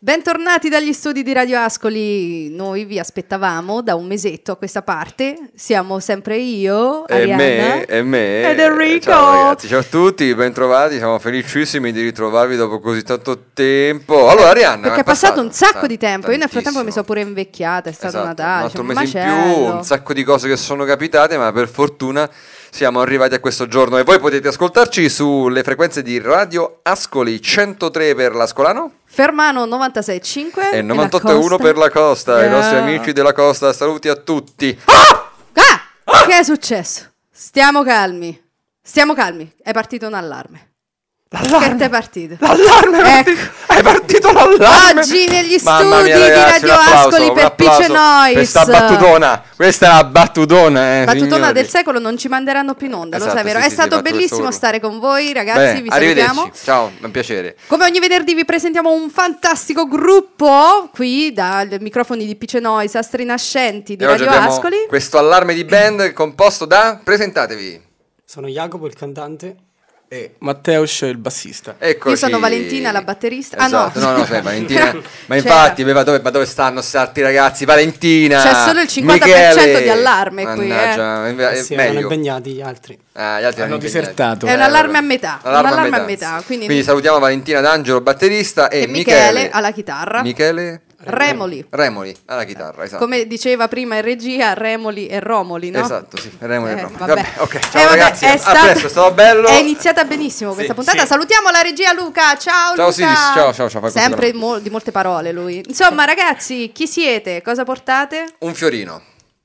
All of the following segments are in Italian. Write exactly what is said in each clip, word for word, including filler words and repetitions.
Bentornati dagli studi di Radio Ascoli, noi vi aspettavamo da un mesetto a questa parte, siamo sempre io, Arianna, e me, e me, ed Enrico. Ciao ragazzi, ciao a tutti, bentrovati, siamo felicissimi di ritrovarvi dopo così tanto tempo. Allora Arianna, perché è passato, passato un sacco di tempo, io nel frattempo mi sono pure invecchiata, è stato esatto, Natale, un altro cioè, mese un in più, un sacco di cose che sono capitate, ma per fortuna siamo arrivati a questo giorno e voi potete ascoltarci sulle frequenze di Radio Ascoli centotré per l'Ascolano, Fermano novantasei virgola cinque e novantotto virgola uno per la costa. Yeah. I nostri amici della costa, saluti a tutti. Ah! Ah! Che è successo? Stiamo calmi, stiamo calmi, è partito un allarme. L'allarme. Che è partito? L'allarme è, ecco. partito. È partito l'allarme. Oggi negli Mamma studi mia, ragazzi, di Radio Ascoli per Pice Noise. Questa battutona, questa è la battutona, eh, battutona signori. del secolo, non ci manderanno più in onda, esatto, lo sai, vero? Sì, è sì, stato sì, bellissimo stare con voi, ragazzi. Bene, vi arrivederci. salutiamo. Ciao, è un piacere. Come ogni venerdì vi presentiamo un fantastico gruppo qui dai microfoni di Pice Noise, astri nascenti di e Radio oggi abbiamo Ascoli. Questo allarme di band composto da, presentatevi. Sono Jacopo, il cantante. E Matteus, il bassista. Eccoci. Io sono Valentina, la batterista. Esatto. Ah no, no, no, sai, Valentina. Ma infatti, ma dove, ma dove stanno questi ragazzi? Valentina. C'è solo il cinquanta per cento Michele. Di allarme qui. Mannaggia, eh. è, eh sì, meglio. Erano impegnati gli altri. Ah, gli altri hanno disertato. È un allarme a metà. Allarme un allarme a a metà. metà. Quindi, quindi salutiamo Valentina D'Angelo, batterista, e, e Michele, Michele alla chitarra. Michele Remoli. Remoli alla chitarra, esatto. Come diceva prima in regia, Remoli e Romoli, no? Esatto, sì, Remoli eh, e Romoli. Vabbè. Vabbè, ok, ciao eh, vabbè, ragazzi, è a stata, presto, è stato bello. È iniziata benissimo questa sì, puntata. Sì. Salutiamo la regia Luca. Ciao, ciao Luca. Siris, ciao, ciao, ciao. Sempre mo- di molte parole lui. Insomma, ragazzi, chi siete? Cosa portate? Un fiorino.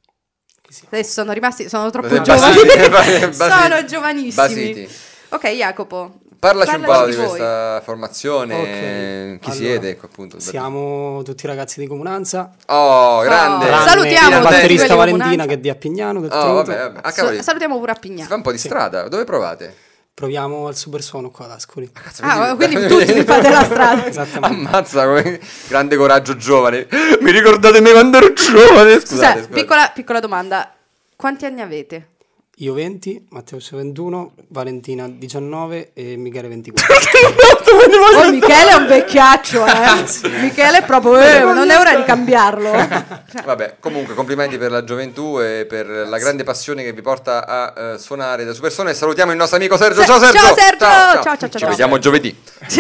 Adesso sono rimasti, sono troppo Basiti, giovani. basiti, sono giovanissimi. Basiti. Ok, Jacopo. Parlaci, Parlaci un po' di di voi. questa formazione, okay. Chi allora, siete? Ecco, appunto. Siamo tutti ragazzi di Comunanza. Oh, grande! Oh, salutiamo la batterista Valentina Valentina che è di Appignano. Del oh, vabbè, vabbè. Ah, Sa- salutiamo pure Appignano. Si fa un po' di sì. strada, dove provate? Proviamo al super suono qua ad Ascoli. Ah, cazzo, ah quindi, quindi tutti vi fate la strada. Esattamente. Ammazza, come grande coraggio giovane. Mi ricordate me quando ero giovane? Scusate, Scusa, scusate. Piccola, piccola domanda. Quanti anni avete? Io venti, Matteo ventuno, Valentina diciannove e Michele ventiquattro. Oh, Michele è un vecchiaccio, eh. sì. Michele è proprio eh, non è ora di cambiarlo. Vabbè, comunque complimenti per la gioventù e per la grande passione che vi porta a uh, suonare da Supersone. Salutiamo il nostro amico Sergio. Ciao Sergio. Ciao Sergio. Ciao, ciao, ciao, ciao, Ci ciao. vediamo giovedì.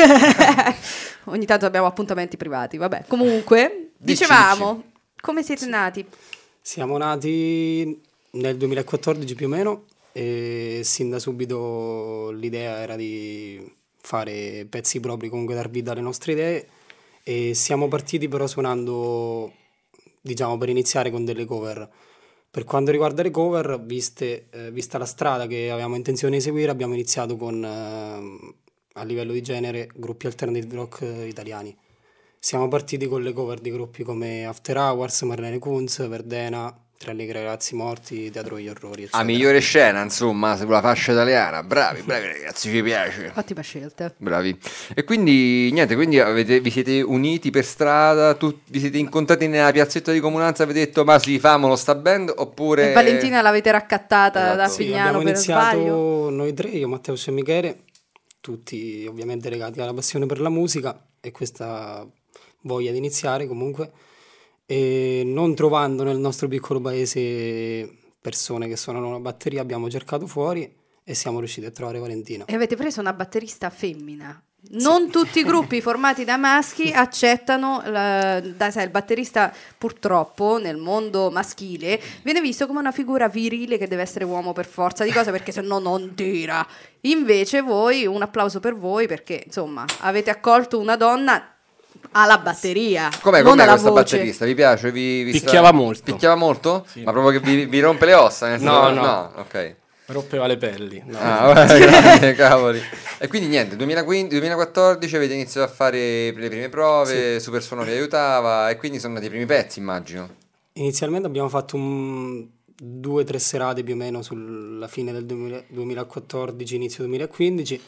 Ogni tanto abbiamo appuntamenti privati, vabbè. Comunque, dici, dicevamo, dici. Come siete nati? Siamo nati nel duemilaquattordici più o meno e sin da subito l'idea era di fare pezzi propri, comunque dar vita alle nostre idee, e siamo partiti però suonando, diciamo, per iniziare con delle cover. Per quanto riguarda le cover, viste, eh, vista la strada che avevamo intenzione di seguire, abbiamo iniziato con, eh, a livello di genere, gruppi alternative rock eh, italiani. Siamo partiti con le cover di gruppi come After Hours, Marlene Kunz, Verdena, Tre allegri ragazzi morti, Teatro degli orrori, eccetera. A migliore scena, insomma, sulla fascia italiana. Bravi, bravi ragazzi, ci piace. Ottima scelta. Bravi. E quindi, niente, quindi avete, vi siete uniti per strada, tu, vi siete incontrati nella piazzetta di Comunanza e avete detto, ma sì, famolo sta band, oppure... E Valentina l'avete raccattata Esatto. da Sì, Pignano abbiamo per iniziato sbaglio? noi tre, io, Matteo e Michele, tutti ovviamente legati alla passione per la musica e questa voglia di iniziare comunque, e non trovando nel nostro piccolo paese persone che suonano la batteria abbiamo cercato fuori e siamo riusciti a trovare Valentina. E avete preso una batterista femmina. Non sì. Tutti i gruppi formati da maschi accettano la, da, sai, il batterista, purtroppo nel mondo maschile viene visto come una figura virile che deve essere uomo per forza di cose, perché se no non tira. Invece voi, un applauso per voi, perché insomma avete accolto una donna alla batteria. Com'è, non com'è alla questa voce. batterista? Vi piace? Vi, vi Picchiava sta... molto. Picchiava molto? Sì. Ma proprio che vi, vi rompe le ossa? Nel No, senso... no. no. Ok. Rompeva le pelli. No. Ah, vabbè, grande, cavoli. E quindi niente, duemilaquindici, duemilaquattordici avete iniziato a fare le prime prove, sì. Supersuono vi aiutava e quindi sono andati i primi pezzi, immagino. Inizialmente abbiamo fatto un... due o tre serate più o meno sulla fine del duemilaquattordici, inizio duemilaquindici,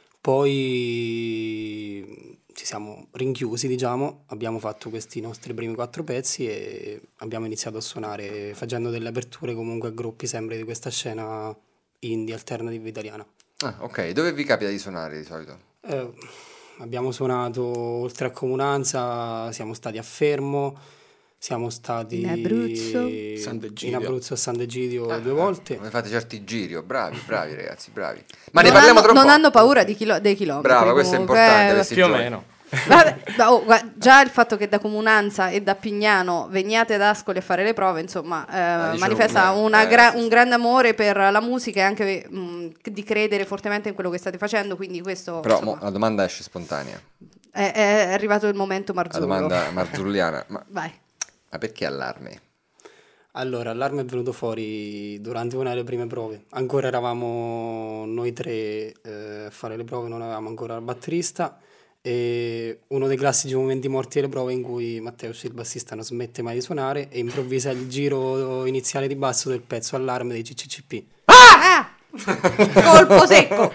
poi ci siamo rinchiusi, diciamo, abbiamo fatto questi nostri primi quattro pezzi e abbiamo iniziato a suonare facendo delle aperture comunque a gruppi sempre di questa scena indie alternative italiana. Ah, ok. Dove vi capita di suonare di solito? Eh, abbiamo suonato oltre a Comunanza, siamo stati a Fermo, siamo stati in Abruzzo, in Abruzzo a Sant'Egidio ah, due volte. Come fate certi giri, bravi, bravi ragazzi, bravi. Ma non ne parliamo hanno, tra un non po'. hanno paura di chilo- dei chilometri. Brava, questo comunque. è importante. Eh, più più o meno. Vabbè, oh, guarda, già il fatto che da Comunanza e da Pignano veniate ad Ascoli a fare le prove, insomma, eh, ah, manifesta una, una eh, gra- sì, un sì. grande amore per la musica e anche mh, di credere fortemente in quello che state facendo. Quindi questo. Però insomma, mo, la domanda esce spontanea. è, è arrivato il momento La Marzullo. domanda marzulliana. Ma, Vai. ma perché allarme? Allora, l'allarme è venuto fuori durante una delle prime prove. Ancora eravamo noi tre eh, a fare le prove, non avevamo ancora il batterista. E uno dei classici momenti morti delle prove in cui Matteus, il bassista, non smette mai di suonare e improvvisa il giro iniziale di basso del pezzo allarme dei C C C P. Ah! Colpo secco.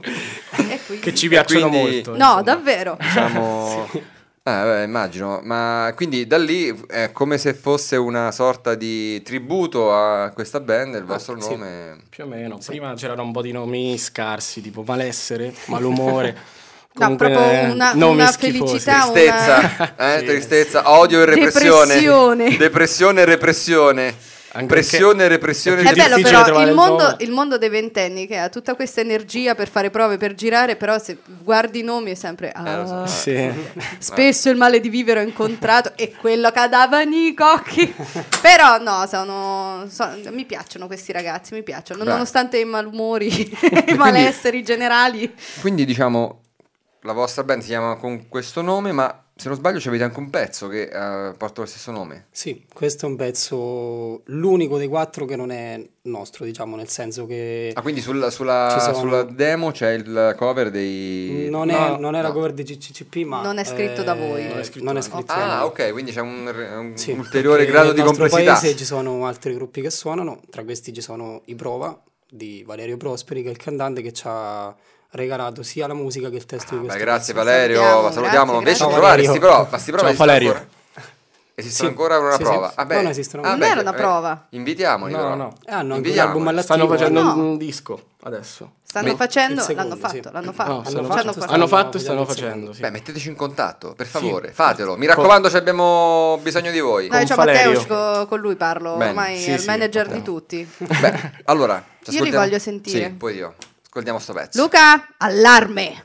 E quindi- Che ci piacciono quindi- molto. No, insomma. davvero. Diciamo... Eh, beh, immagino, ma quindi da lì è come se fosse una sorta di tributo a questa band, il vostro sì. nome... Più o meno. Prima c'erano un po' di nomi scarsi, tipo malessere, malumore. No, Comunque, proprio una, nomi una schifosi. felicità, una... Tristezza, eh, Sì. tristezza, odio e repressione. Depressione. Depressione e repressione. Anche Pressione e repressione. È È bello difficile però trovare il il mondo, nome. il mondo dei ventenni che ha tutta questa energia per fare prove, per girare, però se guardi i nomi è sempre ah, Eh, lo so. Sì. spesso il male di vivere ho incontrato e quello che davano i cocchi. Però no, sono, sono- mi piacciono questi ragazzi, mi piacciono, Bravi. nonostante i malumori, i malesseri generali. Quindi diciamo, la vostra band si chiama con questo nome, ma se non sbaglio avete anche un pezzo che eh, porta lo stesso nome. Sì, questo è un pezzo, l'unico dei quattro che non è nostro, diciamo, nel senso che Ah, quindi sulla, sulla, Ci sono- sulla demo c'è il cover dei... non è, no, non è la no. cover di C C C P, ma Non è scritto da voi. Non Non è è scritto, scritto da Ah, noi. ok, quindi c'è un, un Sì, ulteriore perché grado di nel nostro complessità. paese ci sono altri gruppi che suonano, tra questi ci sono i Prova di Valerio Prosperi, che è il cantante che ci ha regalato sia la musica che il testo di Beh, questo grazie pezzo. Valerio, Salutiamo, salutiamolo. grazie, Invece grazie. provare, Ciao, sti Valerio. prova, ma sti prova Ciao, esistono Valerio. ancora? Esistono Sì. ancora una Sì, sì. prova? Ah, beh. No, esistono. Ah, Non beh, era una eh, prova. Invitiamoli No, però. no. Eh, hanno anche un Invitiamoli. album all'attivo. Stanno facendo No. un disco adesso. Stanno Mi- facendo, il secondo, l'hanno fatto, sì. l'hanno fatto. No, Hanno stanno Ci fatto, hanno stanno- Hanno stanno fatto e stanno facendo il facendo, sì. Beh, metteteci in contatto, per Sì. favore, fatelo. Mi raccomando, ci abbiamo bisogno di voi. No, c'è Valerio. Matteo, co- con lui parlo, Bene. ormai Sì, è il sì, manager di parliamo. tutti. Beh, allora, ci Io li ascoltiamo? voglio sentire. Sì, poi io. Ascoltiamo sto pezzo. Luca, allarme!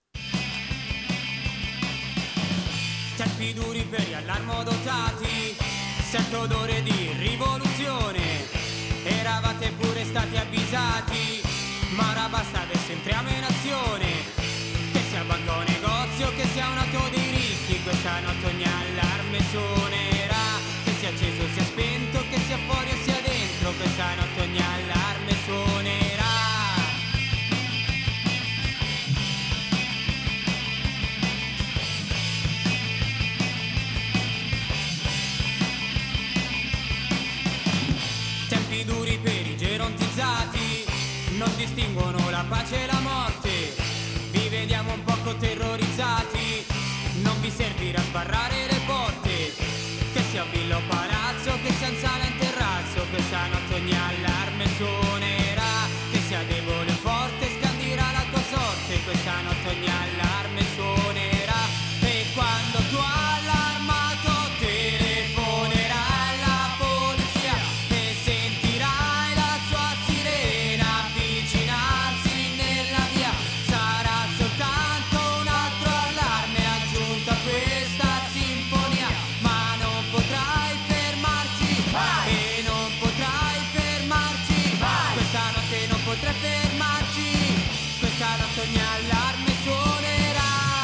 Tempi duri per gli allarmodotati, sento odore di rivoluzione. Eravate pure stati avvisati, ma ora basta adesso entriamo in azione. Che sia banca o negozio, che sia un'auto dei ricchi, questa notte ogni allarme suonerà. Che sia acceso sia spento, che sia fuori o sia dentro, questa notte ogni allarme suonerà. Tempi duri per i gerontizzati, non distinguono la pace e la morte. Vi vediamo un poco terrorizzati, non vi servirà sbarrare le porte. Che sia villa o palazzo, che sia in sala in terrazzo, questa notte ogni allarme suonerà. Che sia debole o forte, scandirà la tua sorte, questa notte ogni allarme suonerà. E quando tu allarmato telefonerai alla polizia e sentirai la sua sirena avvicinarsi nella via, sarà soltanto un altro allarme aggiunto a questa sinfonia, ma non potrai fermarci e non potrai fermarci, questa notte non potrai fermarci, questa notte ogni allarme suonerà.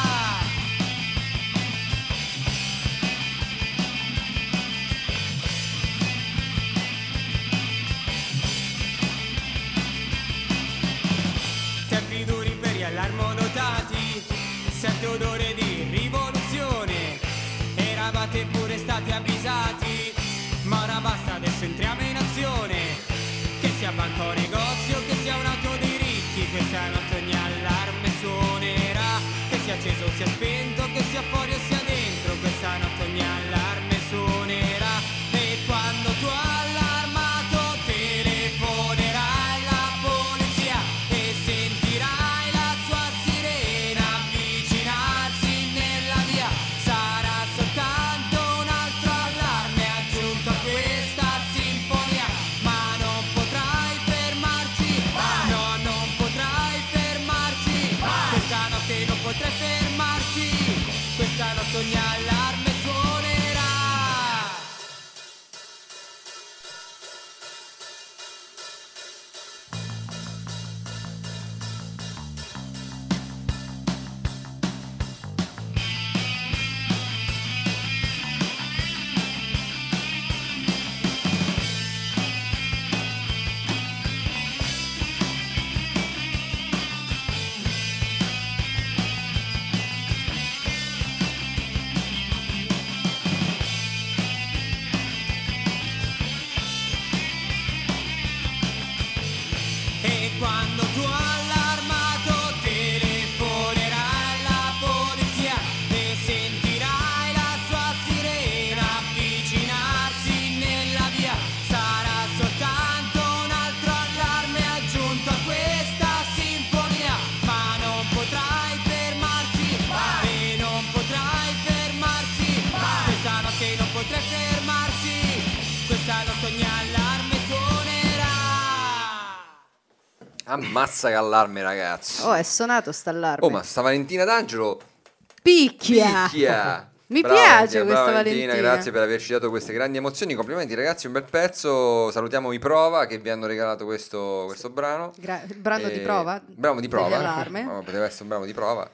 Tempi duri per gli allarmodotati, sento odore di rivoluzione. Eravate pure stati avvisati, ma ora basta adesso entriamo in azione. Che sia banca o negozio, che sia un'auto dei ricchi, questa notte ogni allarme suonerà. Che sia acceso o sia spento, che sia fuori o sia dentro, questa notte ogni allarme suonerà. E quando tu allarmato telefonerai alla polizia e sentirai la sua sirena avvicinarsi Ammazza che allarme, ragazzi. Oh, è suonato st'allarme. Oh, ma sta Valentina D'Angelo Picchia! picchia. Mi Brava, piace brava questa Valentina, Valentina. grazie per averci dato queste grandi emozioni. Complimenti ragazzi, un bel pezzo. Salutiamo i Prova che vi hanno regalato questo, questo brano. Gra- il brano di Eh, prova? Brano di prova. Dell'allarme. Oh, poteva essere un brano di prova.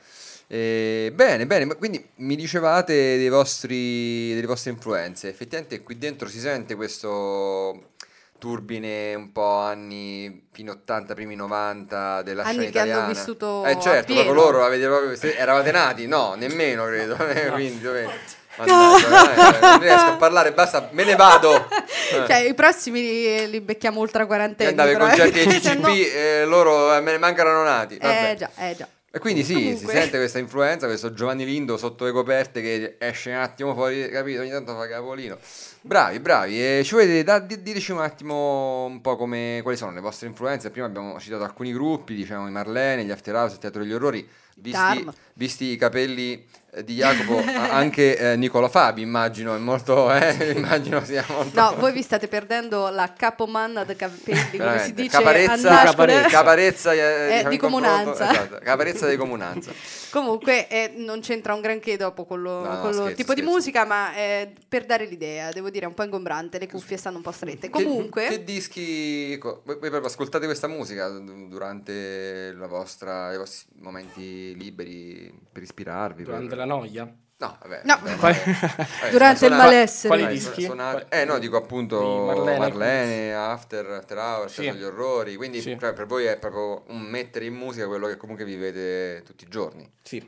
Eh, bene, bene, ma quindi mi dicevate dei vostri, delle vostre influenze. Effettivamente qui dentro si sente questo turbine un po' anni fino ottanta, primi novanta della Anni scena che hanno italiana. vissuto Eh certo, appieno. proprio loro avete proprio, se- eravate nati? No, nemmeno credo. Eh, quindi dove... Mannaggia, eh, non riesco a parlare, basta, me ne vado. Eh. Cioè, i prossimi li, li becchiamo ultra Io quarantenni. andavo ai però, concerti eh. dei G C P No. e loro eh, me ne mancano nati. Vabbè. Eh già, eh già. E quindi sì, Comunque. si sente questa influenza, questo Giovanni Lindo sotto le coperte che esce un attimo fuori, capito? Ogni tanto fa capolino. Bravi, bravi. E ci volete da, di- diteci un attimo un po' come, quali sono le vostre influenze. Prima abbiamo citato alcuni gruppi, diciamo i Marlene, gli After House, il Teatro degli Orrori. Visti, Tarm. visti i capelli eh, di Jacopo, a- anche eh, Nicola Fabi, immagino, è molto, eh, immagino sia molto... No, voi vi state perdendo la capomanna dei capelli, come si Veramente. dice Caparezza, a Nascoli. caparezza, caparezza, eh, Eh, diciamo, di in confronto- comunanza. esatto, caparezza di comunanza. Comunque eh, non c'entra un granché dopo con lo, No, no, con lo scherzo, tipo di scherzo. musica, ma eh, per dare l'idea, devo dire, è un po' ingombrante, le cuffie stanno un po' strette. Comunque, Che, che dischi... co- Voi, voi proprio ascoltate questa musica du- durante la vostra, i vostri momenti liberi per ispirarvi? Durante per- la noia. No, vabbè. No. vabbè, Quali- vabbè, durante il suona- malessere. Quali Dai, dischi? suonate- Quali- Eh no, dico appunto Di Marlene, Marlene. After, After Hours, Sì. Teatro degli Orrori, quindi Sì. cioè, per voi è proprio un mettere in musica quello che comunque vivete tutti i giorni. Sì.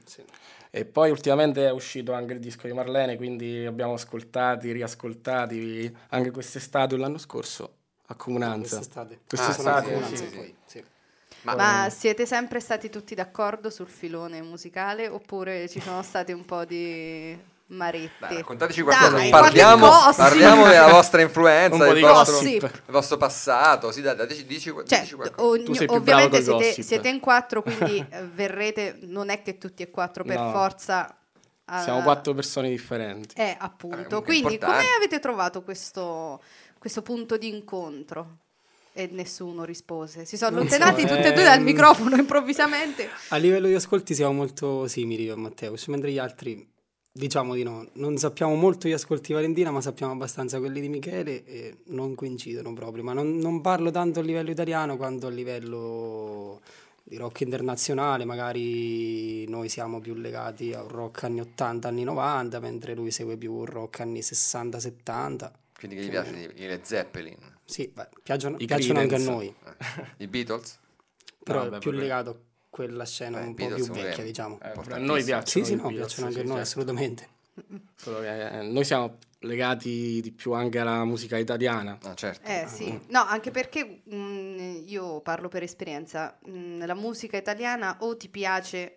E poi ultimamente è uscito anche il disco di Marlene, quindi abbiamo ascoltati, riascoltati anche quest'estate o l'anno scorso a Comunanza. Quest'estate. Quest'estate, Sono a sì, Comunanza, sì. poi, sì. Ma- ma siete sempre stati tutti d'accordo sul filone musicale oppure ci sono stati un po' di marette? Dai, raccontateci qualcosa, Dai, parliamo, qualche gossip. parliamo della vostra influenza, Un po' del di vostro, gossip. il vostro passato, sì, dai, dai, dici, dici, Cioè, dici qualcosa. ogni- Tu sei più ovviamente bravo coi siete, gossip. siete in quattro, quindi eh, verrete, non è che tutti e quattro per No. forza... ah, Siamo quattro persone differenti. Eh, Vabbè, appunto. comunque Quindi importante. come avete trovato questo, questo punto di incontro? E nessuno rispose. Si sono Non so, allontanati tutti e due dal ehm, microfono improvvisamente. A livello di ascolti siamo molto simili io e Matteo, mentre gli altri diciamo di no. Non sappiamo molto gli ascolti di Valentina, ma sappiamo abbastanza quelli di Michele e non coincidono proprio. Ma non, non parlo tanto a livello italiano quanto a livello di rock internazionale. Magari noi siamo più legati a un rock anni ottanta, anni novanta, mentre lui segue più un rock anni sessanta settanta. Quindi che gli piace i i Led Zeppelin, Sì, beh, piacciono, I piacciono anche a Creedence. noi, eh, i Beatles? però No, è beh, più proprio- legato a quella scena Beh, un i po' Beatles più sono vecchia, veri. diciamo. Eh, a Importantissimo. noi piacciono Sì, sì, i no, Beatles, piacciono anche sì, a noi, certo. assolutamente. Solo che, eh, noi siamo legati di più anche alla musica italiana. Ah, certo. Eh sì, no, anche perché mh, io parlo per esperienza, mh, la musica italiana o ti piace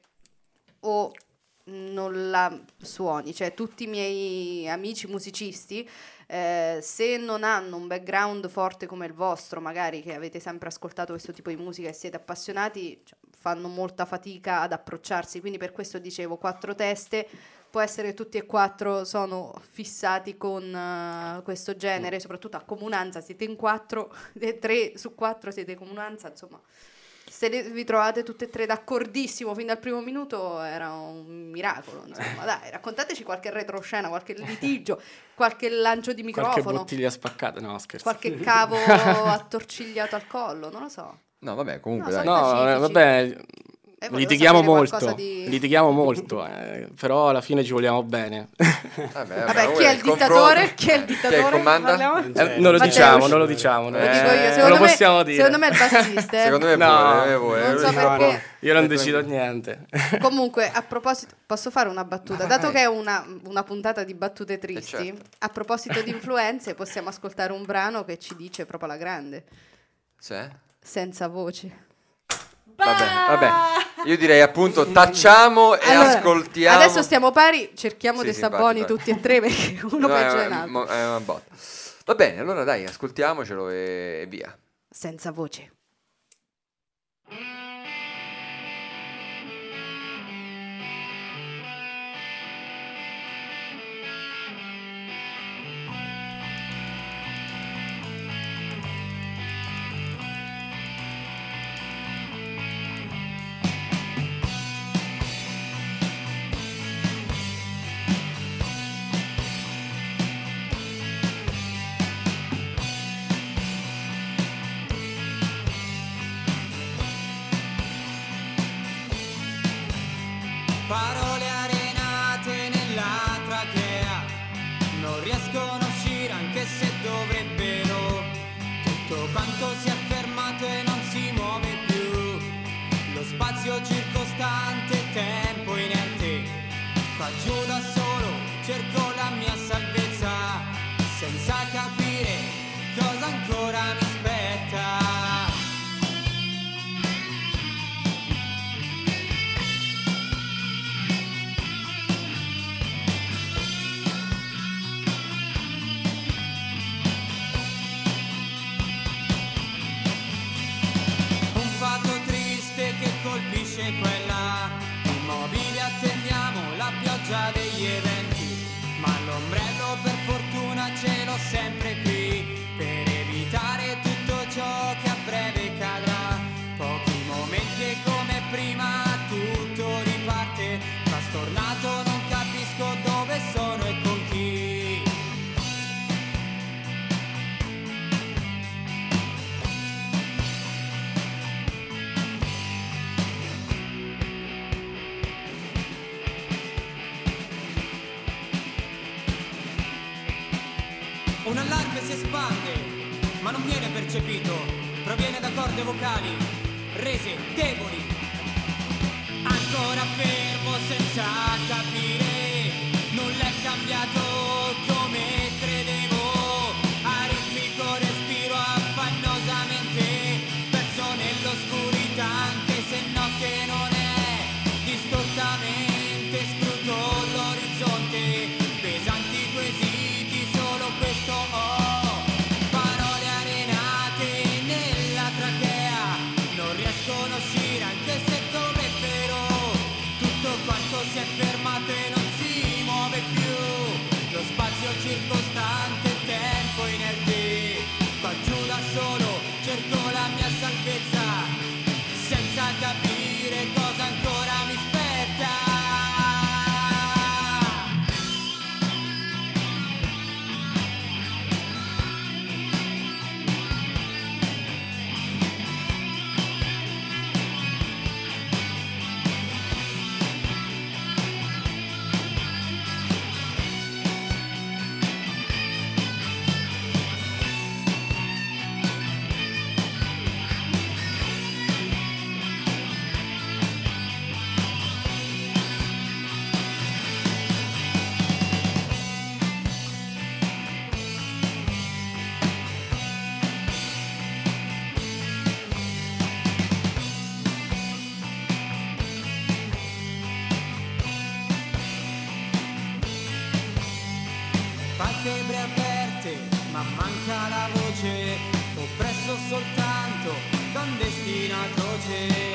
o non la suoni, cioè tutti i miei amici musicisti, eh, se non hanno un background forte come il vostro, magari che avete sempre ascoltato questo tipo di musica e siete appassionati, cioè, fanno molta fatica ad approcciarsi, quindi per questo dicevo quattro teste. Può essere che tutti e quattro sono fissati con eh, questo genere, soprattutto a Comunanza siete in quattro, e tre su quattro siete in Comunanza, insomma, se le- vi trovate tutte e tre d'accordissimo fin dal primo minuto era un miracolo, insomma, dai, raccontateci qualche retroscena, qualche litigio, qualche lancio di Qualche microfono, bottiglia spaccata, no scherzo. qualche cavo attorcigliato al collo, non lo so. No, vabbè, comunque No, dai. so- No, pacifici. eh, vabbè, Eh, volevo litighiamo sapere molto, qualcosa di- litighiamo molto, eh, però alla fine ci vogliamo bene. Vabbè, Vabbè, comunque chi è il confronto- dittatore? Chi è il Chi dittatore? comanda? Parliamo? Eh, non lo Matteo, diciamo, usci- non lo diciamo. Lo Eh, dico io, non secondo lo me, possiamo dire. secondo me è il bassista. eh. Secondo me No, pure, eh, pure, non so eh, perché. no. Io non decido niente. Comunque, a proposito, posso fare una battuta? Dato che è una, una puntata di battute tristi, certo. a proposito di influenze, possiamo ascoltare un brano che ci dice proprio alla grande, Sì? senza voce. Vabbè, vabbè. Io direi appunto tacciamo e Allora, ascoltiamo. Adesso stiamo pari, cerchiamo Sì, di sì, stare infatti, buoni infatti. tutti e tre perché uno No, peggio è, è l'altro. mo- è una botta. Va bene, allora dai, ascoltiamocelo e, e via. Senza voce. riescono a uscire anche se dovrebbero. Tutto quanto si è fermato e non si muove più, lo spazio circostante, tempo inerte. Qua giù da solo cerco la mia salvezza, senza capire cosa ancora mi aspetta. Un fatto triste che colpisce quella, immobili attendiamo la pioggia degli eventi, ma l'ombrello per fortuna ce l'ho sempre qui, per evitare tutto ciò che a breve cadrà. Pochi momenti e come prima tutto riparte, frastornato non capisco dove sono e con chi. Un allarme si espande, ma non viene percepito, proviene da corde vocali, rese deboli. Ancora fermo senza capire, nulla è cambiato come credevo. Aritmico respiro affannosamente, perso nell'oscurità anche se notte non è. Distottamente scruto l'orizzonte, pesanti quesiti, solo questo ho. Parole arenate nella trachea, non riescono a uscire anche se dovrebbero. Tutto quanto si è fermato e non si muove più, lo spazio circostante, tempo inerte. Qua giù da solo cerco la mia salvezza, senza capire cosa ancora mi aspetta. Palpebre aperte, ma manca la voce, oppresso soltanto da un destino atroce.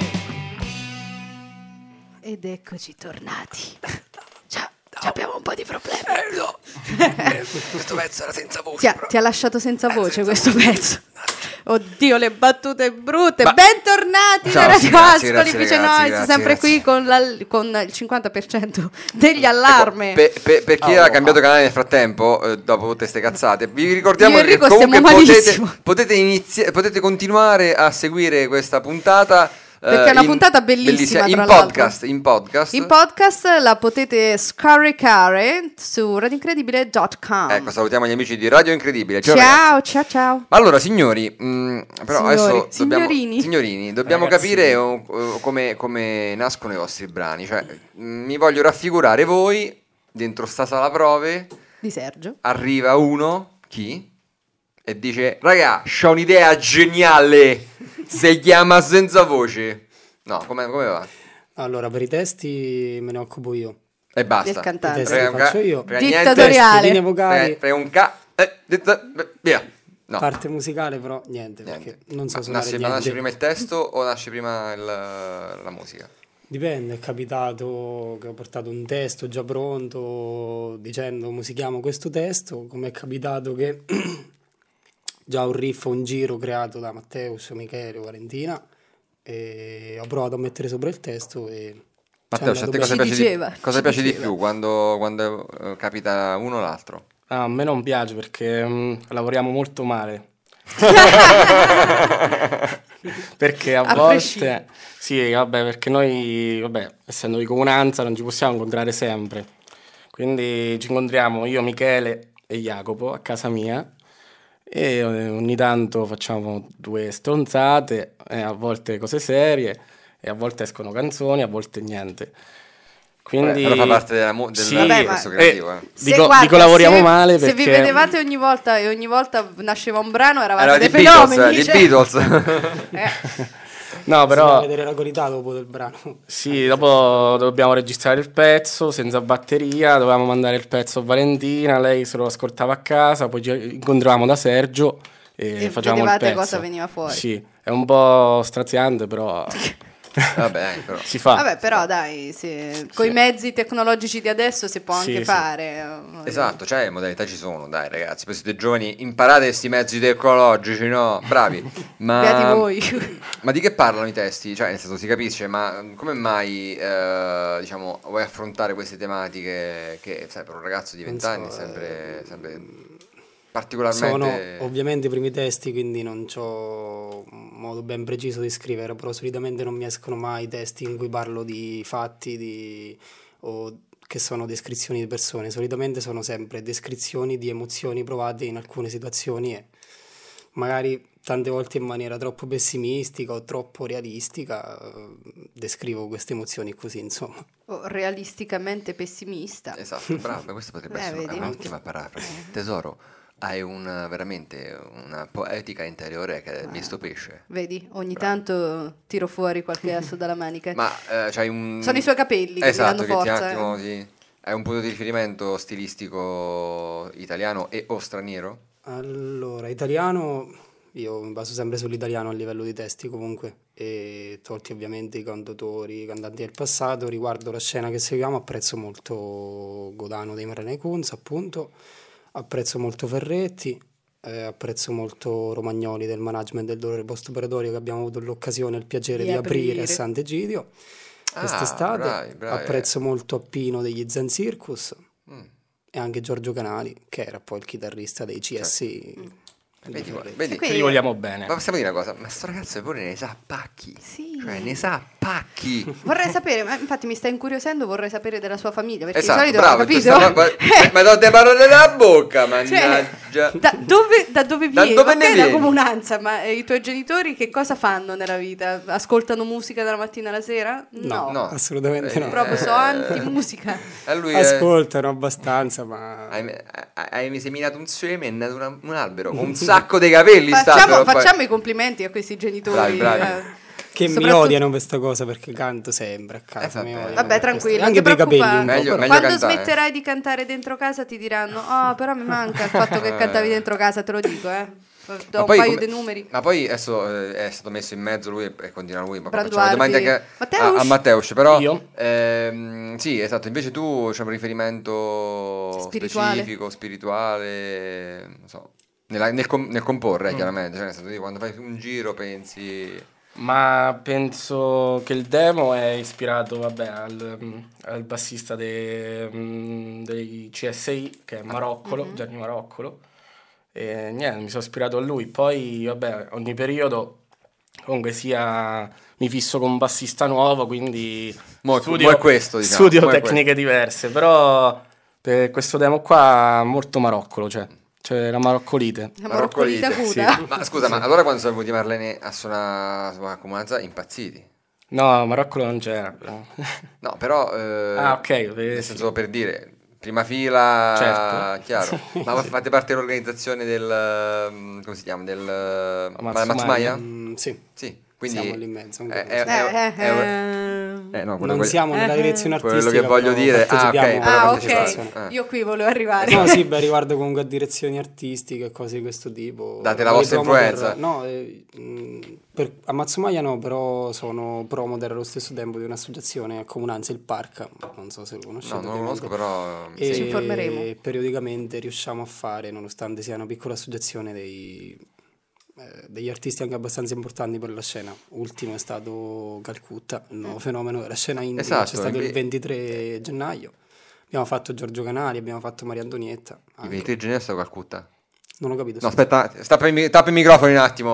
Ed eccoci tornati. Ciao, abbiamo un po' di problemi. Eh, no. Eh, questo pezzo era senza voce. Ti ha, ti ha lasciato senza voce questo pezzo. Oddio, le battute brutte. Ma- Bentornati Ciao, da sì, Radio grazie, Ascoli, grazie, Vice ragazzi, Noise, grazie, sempre grazie. qui con, la- con il cinquanta per cento degli allarmi. Per, per- per chi Oh, ha cambiato ah. canale nel frattempo, eh, dopo tutte ste cazzate, vi ricordiamo Io e che Enrico comunque stiamo potete, malissimo. potete, inizi- potete continuare a seguire questa puntata. Perché eh, è una in- puntata bellissima, in tra l'altro. podcast, in podcast. In podcast la potete scaricare su radiocredibile punto com. Ecco, salutiamo gli amici di Radio Incredibile. Ciao, Ciao, ragazzi. ciao, ciao. Allora, signori, mh, però Signori, adesso dobbiamo, signorini. signorini, dobbiamo Ragazzini. capire oh, oh, come, come nascono i vostri brani. Cioè, mh, mi voglio raffigurare voi dentro sta sala prove. Di Sergio. Arriva uno, chi? E dice, raga, c'ho un'idea geniale, si chiama Senza Voce. No, come, come va? Allora, per i testi me ne occupo io. E basta. Del cantante. I testi Frega li un faccio ca- io. frega niente. Dittatoriale. Testi, linee vocali, Frega- frega un ca... eh, detta- via. No, parte musicale, però niente, niente. perché non so Ma suonare nasce, ma niente. nasce prima il testo o nasce prima il- la musica? Dipende, è capitato che ho portato un testo già pronto dicendo musichiamo questo testo, come è capitato che già un riff, un giro creato da Matteus, Michele o Valentina e ho provato a mettere sopra il testo e Matteo, ci è a te andato cosa bene. Ci piace, diceva, di, cosa ci piace di diceva. più quando, quando eh, capita uno o l'altro? Ah, a me non piace perché mm, lavoriamo molto male. Perché a, A volte prescindere. sì, vabbè, perché noi, vabbè, essendo di comunanza non ci possiamo incontrare sempre. Quindi ci incontriamo io, Michele e Jacopo a casa mia e ogni tanto facciamo due stronzate, eh, a volte cose serie e a volte escono canzoni, a volte niente. Quindi Vabbè, però fa parte della mu- del sì, Vabbè, processo ma- creativo. Eh. Se, Dico, guarda, dico lavoriamo se- male se perché vi vedevate ogni volta e ogni volta nasceva un brano eravate Era dei di Beatles, fenomeni, di cioè- Beatles. Eh. no, Si però va a vedere la qualità dopo del brano. sì, dopo dobbiamo registrare il pezzo senza batteria, dovevamo mandare il pezzo a Valentina, lei se lo ascoltava a casa, poi ci incontravamo da Sergio e, E facevamo il vedevate pezzo. cosa veniva fuori. Sì, è un po' straziante, però Vabbè, però. si fa. Vabbè, però dai, con i mezzi tecnologici di adesso si può Sì, anche sì. fare. Esatto, cioè le modalità ci sono, dai ragazzi, poi siete giovani, imparate questi mezzi tecnologici, no? Bravi. Ma, Beati voi. ma di che parlano i testi? Cioè, nel senso, si capisce, ma come mai, eh, diciamo, vuoi affrontare queste tematiche che, sai, per un ragazzo di Non vent'anni so, è sempre, sempre Sono particolarmente... ovviamente i primi testi, quindi non ho un modo ben preciso di scrivere, però solitamente non mi escono mai testi in cui parlo di fatti di, o che sono descrizioni di persone. Solitamente sono sempre descrizioni di emozioni provate in alcune situazioni e magari tante volte in maniera troppo pessimistica o troppo realistica eh, descrivo queste emozioni così, insomma. O realisticamente pessimista. Esatto, bravo, questa potrebbe Eh, essere vedi? un'ottima parafrasi. Tesoro, hai una, veramente una poetica interiore che mi stupisce. Vedi, ogni tanto tiro fuori qualche asso dalla manica. Ma eh, c'hai un... Sono i suoi capelli che esatto, mi danno che ti forza. un attimo eh. ti- hai un punto di riferimento stilistico italiano e o straniero? Allora, italiano, io mi baso sempre sull'italiano a livello di testi comunque, e tolti ovviamente i cantautori, i cantanti del passato, riguardo la scena che seguiamo apprezzo molto Godano dei Marlene Kunz, appunto, apprezzo molto Ferretti, eh, apprezzo molto Romagnoli del management del dolore post-operatorio che abbiamo avuto l'occasione e il piacere Di di, aprire aprire. a Sant'Egidio Ah, quest'estate, bravi, bravi. apprezzo molto Appino degli Zen Circus Mm. e anche Giorgio Canali che era poi il chitarrista dei C S I. Certo. di Vedi, Ferretti. vedi? Qui- Ci vogliamo bene. Ma possiamo dire una cosa, ma sto ragazzo pure ne sa pacchi. Sì. Cioè, ne sa pacchi. Vorrei sapere, ma infatti mi sta incuriosendo, vorrei sapere della sua famiglia, perché Esatto, di solito bravo, ho tu capito. stava- ma- ma non te parole dalla bocca, Cioè, mannaggia. da dove, da dove Da vieni? dove Ok, ne da vieni? comunanza, ma eh, i tuoi genitori che cosa fanno nella vita? Ascoltano musica dalla mattina alla sera? No, No. Assolutamente no. proprio so anti-musica. A lui è... Ascoltano abbastanza, ma Hai, hai, hai seminato un seme e è nato una- un albero con un sacco di capelli. Facciamo, stanno, poi- facciamo i complimenti a questi genitori. Bravi, bravi. eh. che mi Soprattutto- odiano questa cosa perché canto sempre a casa. Eh, mi vabbè. odiano Vabbè, per tranquillo, questo. Anche non per ti i capelli. un po', Meglio- però. meglio Quando cantare. smetterai di cantare dentro casa ti diranno: oh, però mi manca il fatto che cantavi dentro casa, te lo dico, eh. Do Ma un poi paio come- di numeri. Ma poi adesso eh, è stato messo in mezzo lui e, e continua lui. Ma poi Branduardi. facciamo le domande anche a, Matteus? a Matteus. Però Io? ehm, sì, esatto. Invece tu c'è un riferimento Spirituale. specifico, spirituale, non so, nella- nel, com- nel comporre, Mm. chiaramente. Cioè, nel senso di quando fai un giro pensi. Ma penso che il demo è ispirato, vabbè, al, mm, al bassista de- mm, dei C S I, che è Maroccolo, Gianni Maroccolo. E niente, mi sono ispirato a lui. Poi, vabbè, ogni periodo comunque sia mi fisso con un bassista nuovo, quindi Mo- studio, mo è questo, diciamo, studio mo è tecniche diverse. Però per questo demo qua molto Maroccolo, cioè, cioè la maroccolite. La maroccolita Maroccolite, acuta. Ma scusa, ma allora quando sono venuti Marlene a suonare sulla comunanza, impazziti? No, Maroccolo non c'era. però. No, però... eh, Ah, ok, eh, Nel sì. senso, per dire, prima fila, Certo. chiaro. Ma fate parte dell'organizzazione del... um, come si chiama? Del... uh, Matsumaya? Matsumaya? Mm, sì, Sì, quindi... siamo lì in mezzo. È, ancora. è- è- Eh, è- eh, eh, no, quello non che- siamo nella Eh, direzione quello artistica. che voglio però dire- ah, partecipiamo ok, alla però Ah, partecipazione. ok. Eh. Io qui volevo arrivare. No, sì, beh, riguardo comunque a direzioni artistiche e cose di questo tipo. Date la Poi vostra promoter- influenza. No, eh, mh, per, a Matsumaya no, però sono promoter allo stesso tempo di un'associazione a comunanza, il Parca, non so se lo conoscete. No, non lo ovviamente. conosco, però... E Ci informeremo. periodicamente riusciamo a fare, nonostante sia una piccola associazione, dei, eh, degli artisti anche abbastanza importanti per la scena. Ultimo è stato Calcutta, il nuovo fenomeno della scena indie, Esatto, c'è stato inve- il ventitré gennaio. Abbiamo fatto Giorgio Canali, abbiamo fatto Maria Antonietta. I anche. ventitré gennaio sto Calcutta. Non ho capito. No, scusa. aspetta, tappa i, mi- tappa i microfoni un attimo.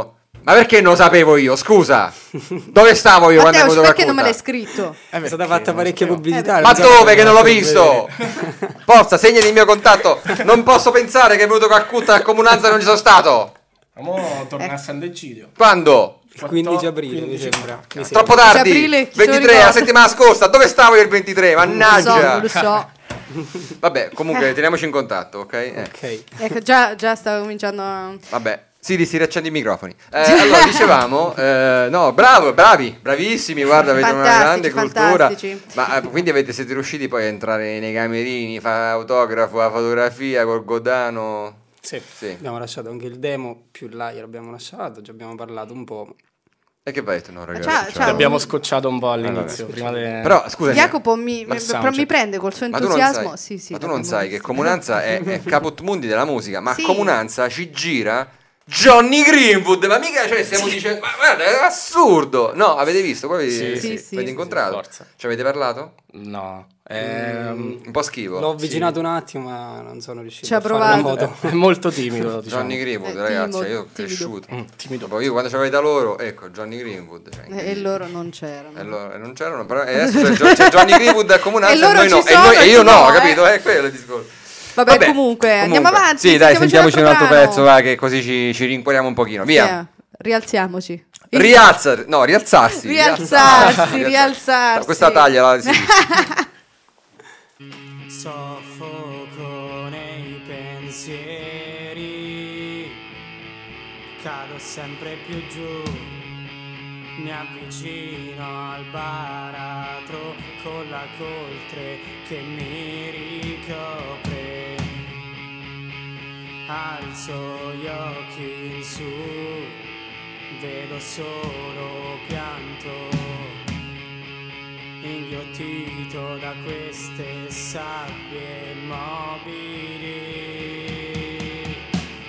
Ma perché non lo sapevo io? Scusa. Dove stavo io quando è Matteo, venuto perché non me Calcutta? l'hai scritto? È stata fatta parecchia pubblicità. Ma non so dove se che non l'ho potete visto? vedere. Forza, segnali il mio contatto. Non posso pensare che è venuto Calcutta a Comunanza e non ci sono stato. Ma mo torna a San Decidio. Quando? Il quindici aprile mi quindici sembra. Mi sembra. Troppo tardi. aprile, chi se lo ventitré, la ricorda? settimana scorsa. Dove stavo io il ventitré? Non lo so, Mannaggia. non lo so. Vabbè, comunque teniamoci in contatto, ok? Eh. Ok. Ecco, già, già stavo cominciando a... Vabbè. Sì, si riaccendi i microfoni. Eh, allora, dicevamo, eh, no, bravo, bravi, bravissimi, guarda, avete una grande Fantastici, cultura. fantastici. Ma eh, quindi avete, siete riusciti poi a entrare nei camerini, fare autografo, la fotografia col Godano? Sì. Sì. Abbiamo lasciato anche il demo, più là l'abbiamo lasciato, ci abbiamo parlato un po'. E che vai detto? No, ragazzi. C'ha- cioè- c'ha Ti abbiamo un- scocciato un po' all'inizio. Ah, vabbè. prima de... Però, scusa, Jacopo mi, Ma mi- soundcheck. mi prende col suo ma tu non entusiasmo. sai, Sì, sì, ma tu non l'abbiamo sai che visto. Comunanza è, è caput mundi della musica, ma Sì. Comunanza ci gira Johnny Greenwood, ma mica cioè stiamo dicendo, ma guarda, è assurdo. No, avete visto? Poi Sì, avete sì, sì, sì, incontrato? forza. Ci avete parlato? No. Ehm, Un po' schifo. L'ho avvicinato un attimo, ma non sono riuscito Ci ha a fare una provato. foto. è molto timido, diciamo. Johnny Greenwood, Eh, ragazzi, timido, io ho timido. cresciuto. Mm, timido. Dopo io quando c'avevo da loro, ecco, Johnny Greenwood. Cioè, Eh, E loro non c'erano. e loro- e non c'erano, però e adesso c'è, Gio- c'è Johnny Greenwood a Comunanza E e, loro noi no. ci E, sono noi- e e io tu no, no, capito? eh. È quello il discorso. Vabbè, comunque, andiamo avanti, Sì, dai, sentiamoci sentiamoci un altro brano. pezzo, va, che così ci, ci rincuoriamo un pochino. Via. Sì, rialziamoci. Rialza, no, rialzarsi. Rialzarsi, rialzarsi. Questa taglia la sì. Soffoco nei pensieri, cado sempre più giù, mi avvicino al baratro con la coltre che mi ricopre, alzo gli occhi in su, vedo solo pianto, inghiottito da queste sabbie immobili,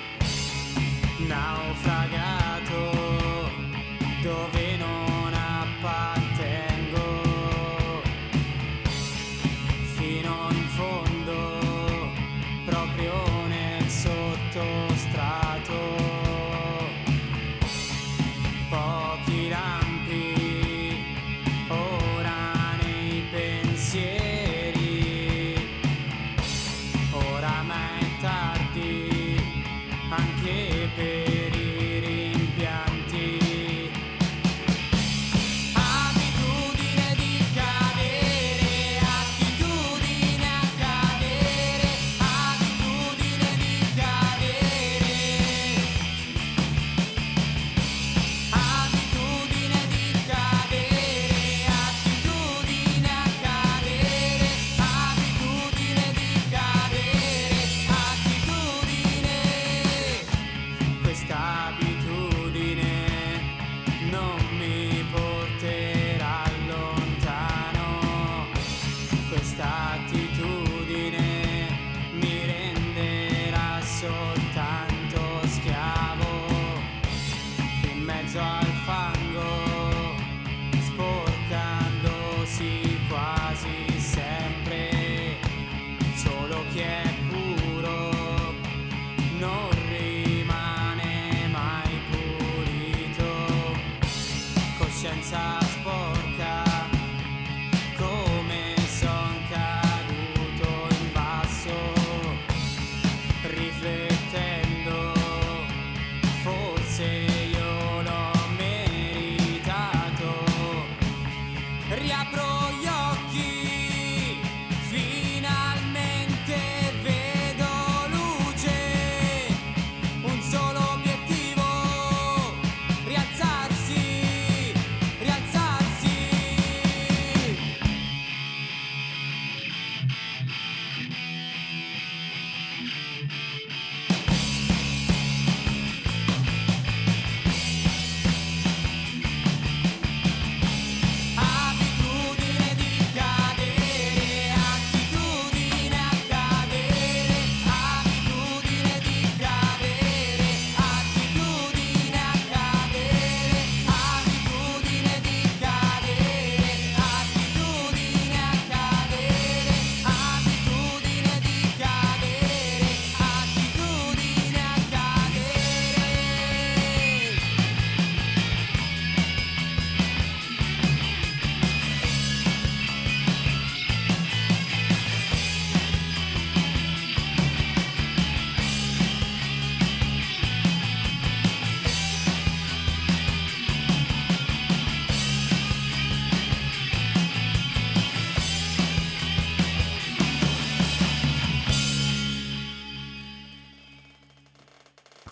naufragato dove non appartengo, fino in fondo, proprio nel sottostrato, pochi lampi ora nei pensieri, oramai è tardi anche per i rimpianti, abitudine di cadere, attitudine a cadere, abitudine di cadere, abitudine di cadere, attitudine a cadere, abitudine di cadere, attitudine, questa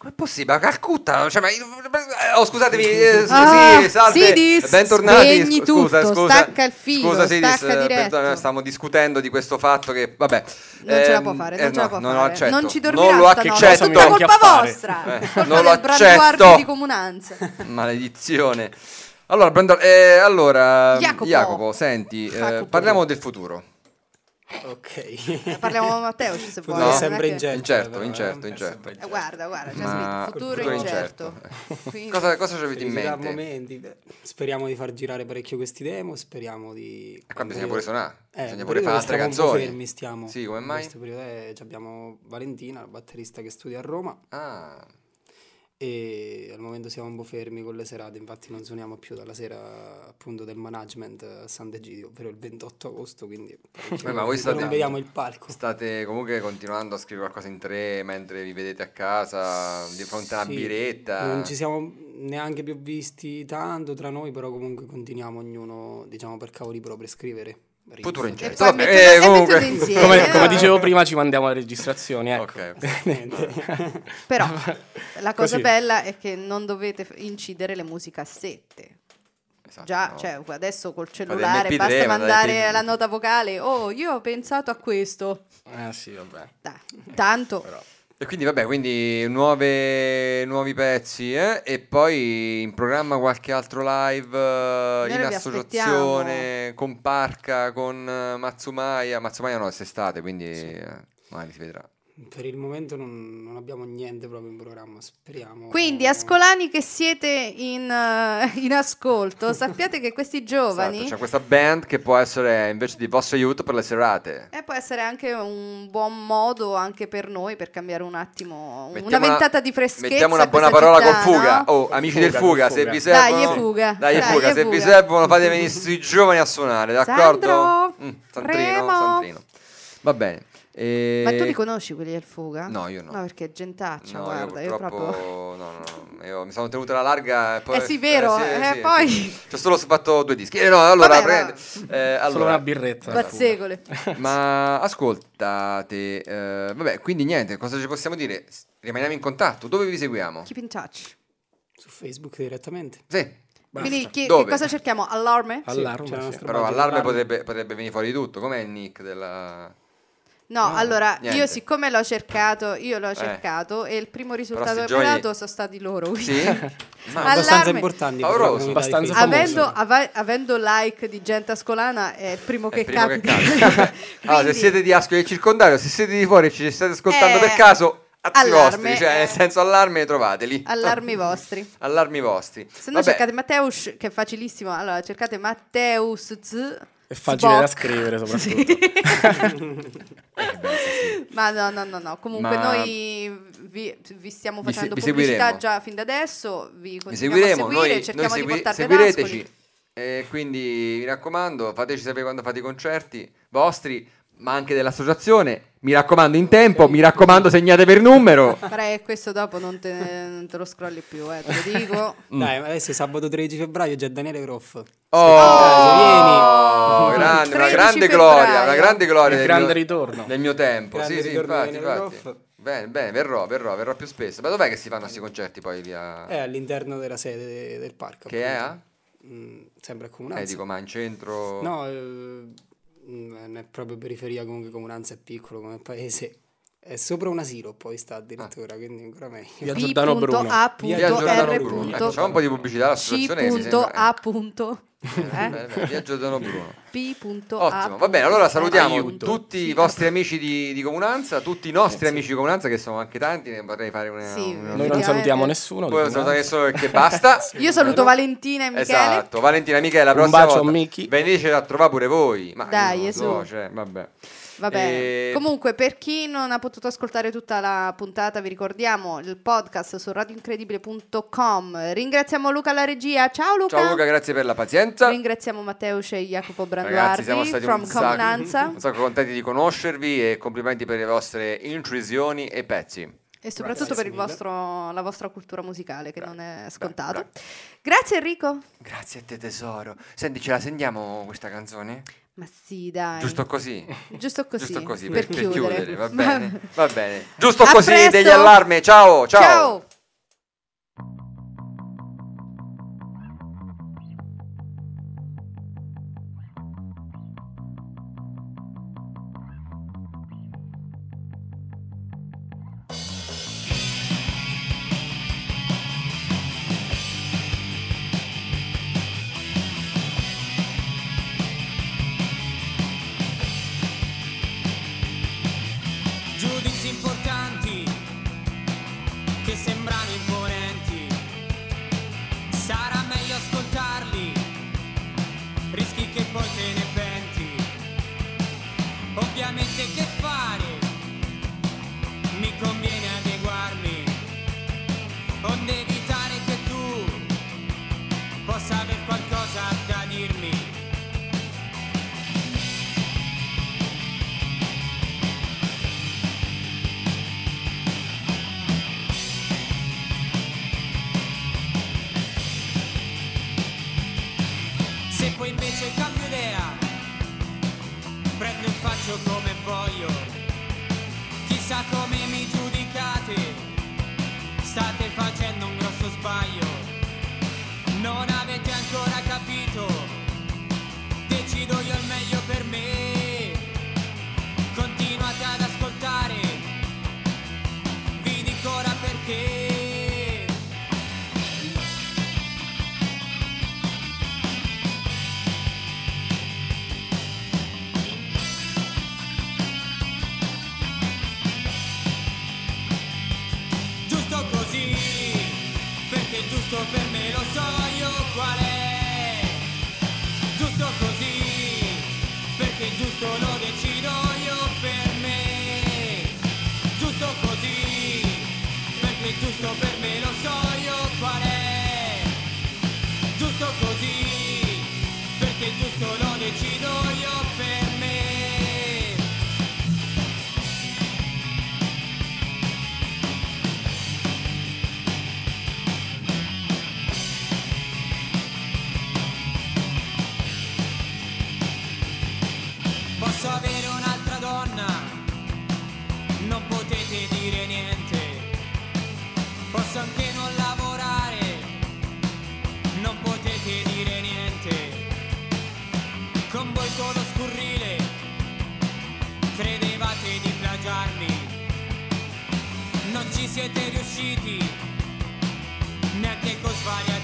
Com'è possibile? Calcutta? Cioè, ma io- oh, scusatemi, eh, s- Ah, sì, salve, Sidis, bentornati. spegni Scu- scusa, tutto, scusa, stacca il filo, scusa, Sidis, stacca eh, diretto. perdona, stiamo discutendo di questo fatto che, vabbè. Non ce la ehm, può fare, eh, non ce la no, può non fare. lo accetto. Non ci dormirà Non lo stanotte, accetto. è tutta Cosa mi colpa manchi a fare? vostra. Eh, Colpa non lo del branduardi accetto. di comunanza. Maledizione. Allora, Brando- eh, allora Jacopo. Jacopo, senti, eh, Jacopo. parliamo del futuro. Ok. Parliamo con Matteo se vuoi. No, non è sempre che- incerto. Incerto, però, incerto, eh. incerto. Eh, guarda, guarda, c'è Ma- scritto futuro futuro incerto. incerto. Quindi- Cosa, cosa ci avete in Felicità a mente? momenti. Beh, speriamo di far girare parecchio questi demo, speriamo di... E qua bisogna pure suonare, Eh, bisogna un pure periodo fare che altre stiamo un po' canzoni. fermi stiamo. Sì, come In mai? questo periodo eh, abbiamo Valentina, la batterista che studia a Roma, Ah, e al momento siamo un po' fermi con le serate, infatti non suoniamo più dalla sera appunto del management a Sant'Egidio, ovvero il ventotto agosto, quindi Beh, ma voi state- non vediamo il palco. state comunque continuando a scrivere qualcosa in tre mentre vi vedete a casa di fronte a una Sì, biretta. non ci siamo neanche più visti tanto tra noi, però comunque continuiamo ognuno, diciamo, per cavoli propri a scrivere. riff. Futuro E incerto. poi Vabbè, mettono- eh, e comunque. mettono insieme. Come, come Eh, dicevo prima, ci mandiamo alle registrazioni, ecco. Ok. Niente. Però la cosa Così. bella è che non dovete f- incidere le musicassette. Esatto, Già, no. cioè, adesso col Fate cellulare M P tre, basta ma dai, mandare P- la nota vocale. Oh, io ho pensato a questo. Eh sì, vabbè. Dai, tanto. Però. E quindi vabbè, quindi nuove, nuovi pezzi, eh? E poi in programma qualche altro live eh, in vi associazione con Parca, con eh, Matsumaya. Matsumaya no, è quest'estate, quindi eh, magari si vedrà. Per il momento non, non abbiamo niente proprio in programma, speriamo. Quindi, ascolani che siete in, eh, in ascolto, sappiate che questi giovani... Esatto, c'è questa band che può essere invece di vostro aiuto per le serate. E può essere anche un buon modo anche per noi per cambiare un attimo, una Mettiamo ventata di freschezza. Mettiamo una a buona questa parola città, con fuga. no? Oh, amici Fuga, del fuga, con se fuga. vi servono. Dai, fuga. Dai, Dai, fuga. Se fuga. vi servono, fate venire questi giovani a suonare, d'accordo? Sandro, Mm, Sandrino, Remo. Sandrino. Va bene. E- Ma tu li conosci quelli del fuga? No, io no. No, perché è gentaccia, No, guarda, io io purtroppo proprio... no, no, no, io mi sono tenuto la larga e poi Eh sì, vero, sì, eh, sì, poi- sì. Ci ho solo fatto due dischi. Eh, no, allora, Vabbè, prende- ma- eh, Solo allora, una birretta. Bazzecole. ma ascoltate, eh, vabbè, quindi niente, cosa ci possiamo dire? S- Rimaniamo in contatto, dove vi seguiamo? Keep in touch. Su Facebook direttamente. Sì, Quindi chi- che Dove? cosa cerchiamo? Allarme? Allarme, c'è la sì. nostra però pagina allarme allarme. potrebbe, potrebbe venire fuori di tutto. Com'è il nick della... No, No, allora niente. io siccome l'ho cercato, io l'ho Eh. cercato e il primo risultato sti che giovani- mi ha dato sono stati loro. quindi- Sì? Ma Allarme. Abbastanza importanti. per la Pauroso. comunità di Abbastanza Facebook. Avendo, famoso. ava- avendo like di gente ascolana è il primo è che il primo che capita. capita. Allora, se Quindi- siete di Ascoli e del circondario, se siete di fuori e ci state ascoltando Eh, per caso, azzi allarme, vostri, cioè eh. nel senso allarme trovateli. Allarmi vostri. Allarmi vostri. Se no Vabbè, cercate Matteus, che è facilissimo. Allora cercate Matteus Z. È facile da Spock. scrivere soprattutto. Ma no, no, no, no. Comunque Ma- noi vi, vi stiamo Vi se- facendo vi pubblicità seguiremo. già fin da adesso. Vi vi continuiamo seguiremo, a seguire, noi, cerchiamo noi di segui- portarvi ad seguireteci. Ascoli. E quindi mi raccomando, fateci sapere quando fate i concerti vostri, ma anche dell'associazione. Mi raccomando in tempo, mi raccomando segnate per numero. Pare che questo dopo non te, non te lo scrolli più, eh, te lo dico. Dai, ma adesso sabato tredici febbraio c'è Daniele Groff. Oh, grande, una tredici grande febbraio. gloria, una grande gloria Il del grande mio, ritorno. del mio tempo. Grande Sì, sì, ritorno infatti, di Daniele infatti. Groff. Bene, bene, verrò, verrò, verrò più spesso. Ma dov'è che si fanno questi concerti poi via? È all'interno della sede de- del parco. Che è a? appunto. Mm, sempre a Comunanza. Eh, dico, ma in centro? No, eh, non è proprio periferia, comunque Comunanza è piccolo come paese. È sopra una Siro poi sta addirittura, Ah. quindi ancora meglio. Via Giordano Bruno. Via Giordano R. Bruno. Ecco, facciamo un po' di pubblicità all'associazione che mi C sembra... A. Eh, bene, bene, Via Giordano Bruno. P. Ottimo, va bene, allora salutiamo Aiuto. tutti Sì. i vostri amici di, di Comunanza, tutti i nostri amici di Comunanza, che sono anche tanti, ne potrei fare una... Sì, una- Noi non Effettivamente. salutiamo nessuno. Poi non di salutare Comunanza. nessuno perché basta. Io saluto Valentina e Michele. Esatto, Valentina e Michele, la Un prossima bacio a volta Miki. veniteci a trovare pure voi. Ma Dai, io non Gesù. so, cioè, vabbè. Va bene. E- Comunque, per chi non ha potuto ascoltare tutta la puntata, vi ricordiamo il podcast su radio incredibile punto com. Ringraziamo Luca alla regia. Ciao Luca. Ciao Luca, grazie per la pazienza. Ringraziamo Matteo e Jacopo Ragazzi, Branduardi siamo stati from un sacco, Comunanza. un sacco contenti di conoscervi e complimenti per le vostre intrusioni e pezzi. E soprattutto Grazie per il mille. vostro, la vostra cultura musicale, che Bra- non è bra- scontato. bra- Grazie Enrico. Grazie a te tesoro. Senti, ce la sentiamo questa canzone? Ma sì, dai. Giusto così? Giusto così. Giusto così, per, per, per chiudere. chiudere, va Ma- bene. Va bene. Giusto A così presto. degli allarmi. Ciao, ciao. Ciao. faccio come voglio, chissà come mi giudicate, state facendo un grosso sbaglio, non avete ancora capito, decido io il meglio per me, continuate ad ascoltare, vi dico ora perché. Giusto per me lo so io qual è, giusto così, perché giusto lo decido io per me, giusto così, perché giusto per me lo so io qual è, giusto così, perché giusto lo decido io per me. Posso avere un'altra donna, non potete dire niente. Posso anche non lavorare, non potete dire niente. Con voi sono scurrile, credevate di plagiarmi. Non ci siete riusciti, neanche con svariati